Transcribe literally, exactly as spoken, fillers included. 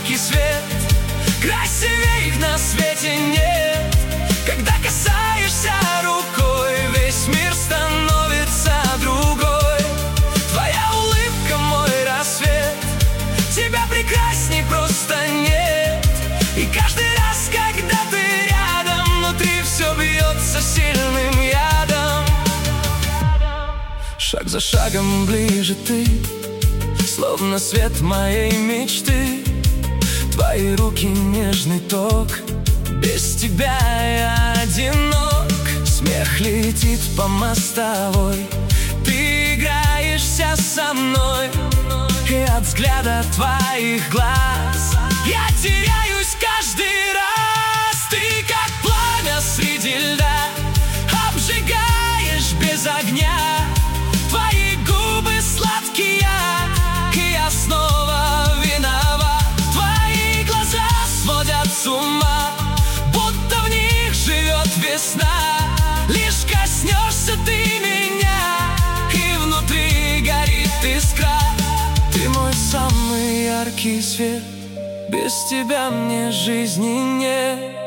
яркий свет, красивее их на свете нет. Когда касаешься рукой, весь мир становится другой. Твоя улыбка мой рассвет, тебя прекрасней просто нет. И каждый раз, когда ты рядом, внутри все бьется сильным ядом. Шаг за шагом ближе ты, словно свет моей мечты. Твои руки нежный ток, без тебя я одинок. Смех летит по мостовой, ты играешься со мной. И от взгляда твоих глаз я теряюсь каждый раз. Ты как пламя среди льда, обжигаешь без огня. Твои губы сладкие, и я снова виноват. Твои глаза сводят с ума, будто в них живет весна. Лишь коснешься ты меня, и внутри горит искра. Ты мой самый яркий свет, без тебя мне жизни нет.